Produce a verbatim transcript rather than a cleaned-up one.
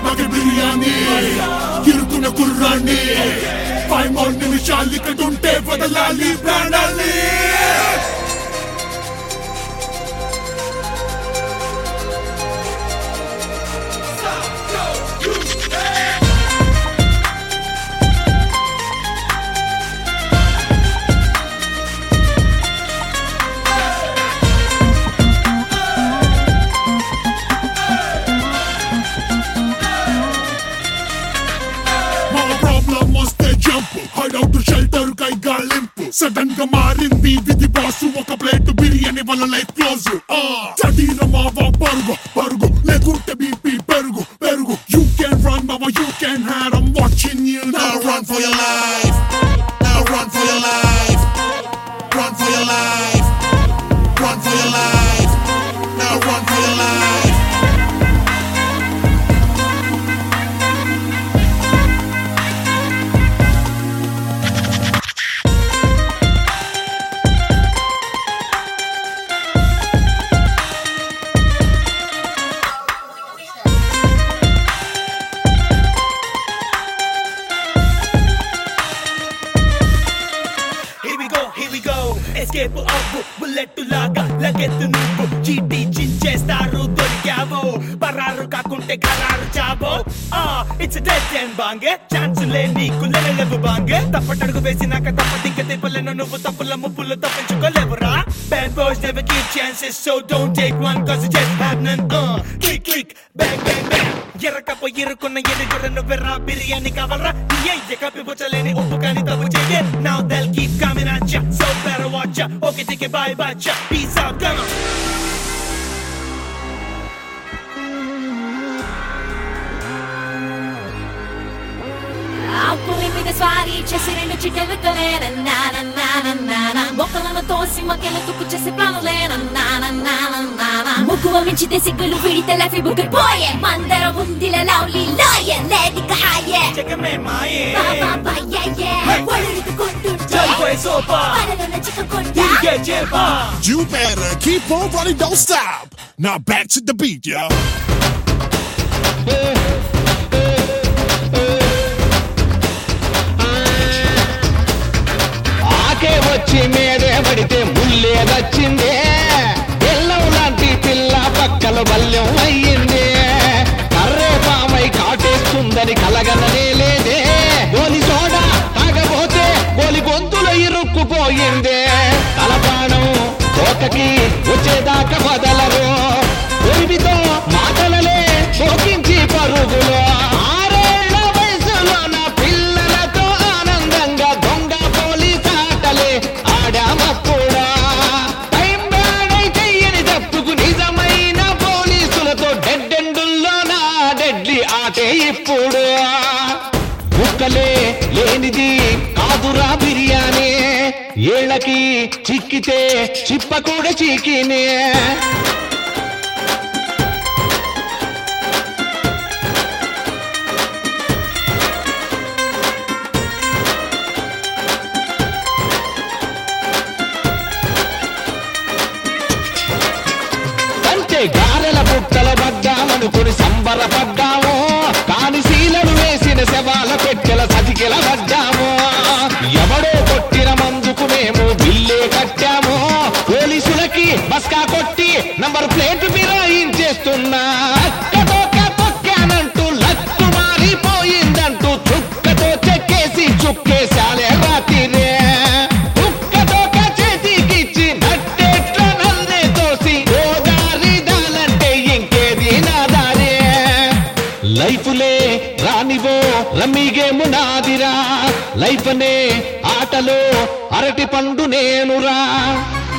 మగ బిర్యానీ ఇరుకున్న కుర్రాన్ని five more నిమిషాలు ఇక్కడ ఉంటే వదలాలి ప్రాణాలి హైడౌట్ షెల్టర్ కై గాలింపు సడన్ గా మారింది విధి బాసు ఒక ప్లేట్ బిర్యానీ వల్ల లైఫ్ క్లోజ్ చదీరమావా పరుగు పరుగు లేకుంటే బీపీ పెరుగు పెరుగు యూ కెన్ రన్ మావా you can had I'm watching you now run for your life now run for your life run for your life run for your life now run for your life escape up bullet laga lagettu nuvu chiti chinchestaru dorikavo pararu kakunte gararu chavo ah it's a dead end bange chance le neeku lelevu bange tappatadugu vesinaka tappadinka tepalenu nuvu tappula muppulu tappinchukolevura bad boys never give chances so don't take one cause it's just happening uh click click bang bang bang ఎరకపో ఇరుకున్న ఎదుగురను వెర్రా బిర్యానీ కావాలరా ఏ కప్పి బుచ్చలేని ఉప్పు కానీ తప్పు చెయ్యే now they'll keep coming at ya so better watch ya okay take it bye bye ya peace out come on Alcuni mi desvari cessi rendo citte vitole na na na na na na boccano tossi ma che le tu cesse plano le na na na na na na muku amici te seguono vedi telefono che poi mandero bundile lauli loye lady kaye check me mai ba ba ba yeah yeah what are you going to do jai boy sopa para na chica con you get jepa you better keep on running don't stop now back to the beat yo వచ్చి మీదే పడితే ముల్లే వచ్చిందే ఎల్లం లాంటి పిల్ల పక్కల బల్యం అయ్యిందే కర్రే పామై కాటేస్తుందని కలగననే లేదే గోలి soda తాగబోతే గోలి గొంతులో ఇరుక్కుపోయిందే తలపాణం కోటకి వచ్చేదాకా వదలరు గొలిపితో మాటలలే శోకించి పరుగులో ఆరేళ్ల వయసులో నా పిల్లలతో ఆనందంగా దొంగ ఆడామప్పుడా టైం బ్యాడై చెయ్యని తప్పుకు నిజమైన పోలీసులతో డెడ్ ఎండుల్లో నా డెడ్లీ ఆటే ఇప్పుడు ముక్కలే లేనిది కాదురా బిర్యానీ ఏళ్ళకి చిక్కితే చిప్ప కూడా చీకినే గారెల బుట్టల పడ్డామనుకుని సంబరపడ్డాము కాని శీలను వేసిన శవాల పెట్టెల సతికెల పడ్డాము ఎవడో కొట్టిన మందుకు మేము బిల్లే కట్టాము పోలీసులకి బస్కా కొట్టి నంబర్ ప్లేట్ ఫిరాయించేస్తున్నా తొక్కానంటూ లక్కు మారిపోయిందంటూ చుక్కతో చెక్కేసి చుక్కేశాలే రాత్రినే లైఫ్లే రానివో రమ్మిగేము నాదిరా లైఫ్ నే ఆటలో అరటి పండు నేనురా